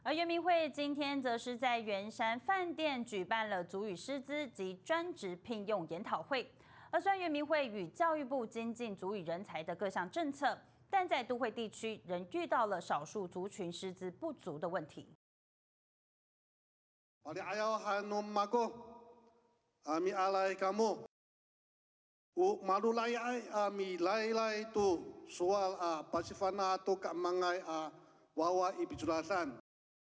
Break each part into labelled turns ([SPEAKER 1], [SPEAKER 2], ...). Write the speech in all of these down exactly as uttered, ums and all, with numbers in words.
[SPEAKER 1] 而原民会今天则是在圆山饭店举办了族语师资及专职聘用研讨会。而虽然原民会与教育部精进族语人才的各项政策，但在都会地区仍遇到了少数族群师资不足的问题。
[SPEAKER 2] Ami alai kamu, u malu lai ai ami lai lai tu soal a pasifana tu kat mangai a wawa ibijulasan.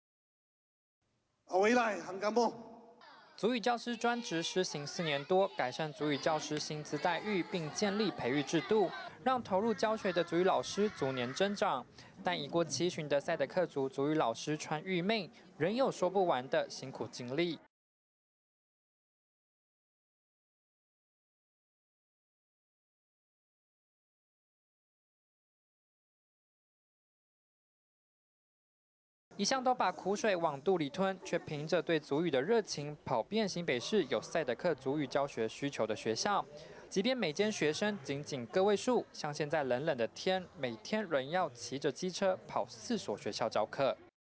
[SPEAKER 2] Awilai hang kamu.
[SPEAKER 3] 族语教师专职施行四年多，改善族语教师薪资待遇，并建立培育制度，让投入教学的族语老师逐年增长。但已过七旬的赛德克族族语老师川玉妹，仍有说不完的辛苦经历。一向都把苦水往肚里吞，却凭着对族语的热情，跑遍新北市有赛德克族语教学需求的学校。即便每间学生仅仅个位数，像现在冷冷的天，每天仍要骑着机车跑四所学校教课。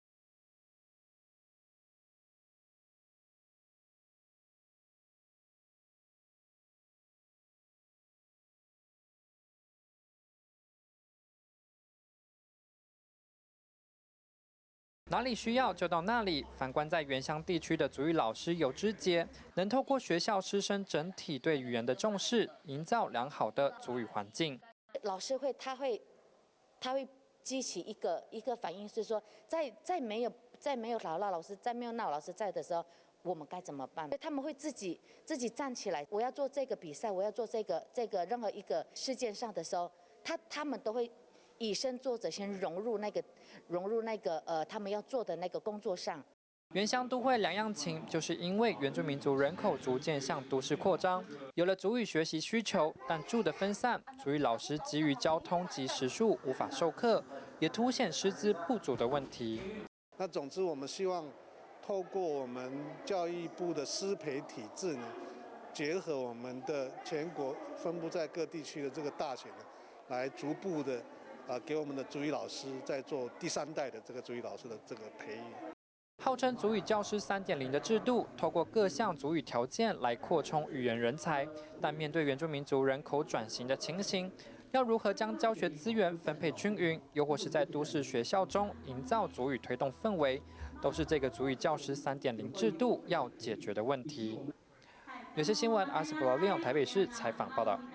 [SPEAKER 3] 哪里需要就到哪里。反观在原乡地区的族语老师有知节，能透过学校师生整体对语言的重视，营造良好的族语环境。
[SPEAKER 4] 老师会，他会，他会激起一个一个反应，是说，在在没有在没有老老老师，在没有那老师在的时候，我们该怎么办？他们会自己自己站起来，我要做这个比赛，我要做这个这个任何一个事件上的时候，他他们都会。以身作则，先融入那个融入那个呃他们要做的那个工作上。
[SPEAKER 3] 原乡都会两样情，就是因为原住民族人口逐渐向都市扩张，有了族语学习需求，但住的分散，族语老师基于交通及时数无法授课，也凸显师资不足的问题。
[SPEAKER 2] 那总之，我们希望透过我们教育部的师培体制呢，结合我们的全国分布在各地区的这个大学呢，来逐步的。啊，给我们的族语老师在做第三代的这个族语老师的这个培育。
[SPEAKER 3] 号称族语教师 三点零 的制度，透过各项族语条件来扩充语言人才，但面对原住民族人口转型的情形，要如何将教学资源分配均匀，又或是在都市学校中营造族语推动氛围，都是这个族语教师 三点零 制度要解决的问题。有些新闻，阿斯布罗利用台北市采访报道。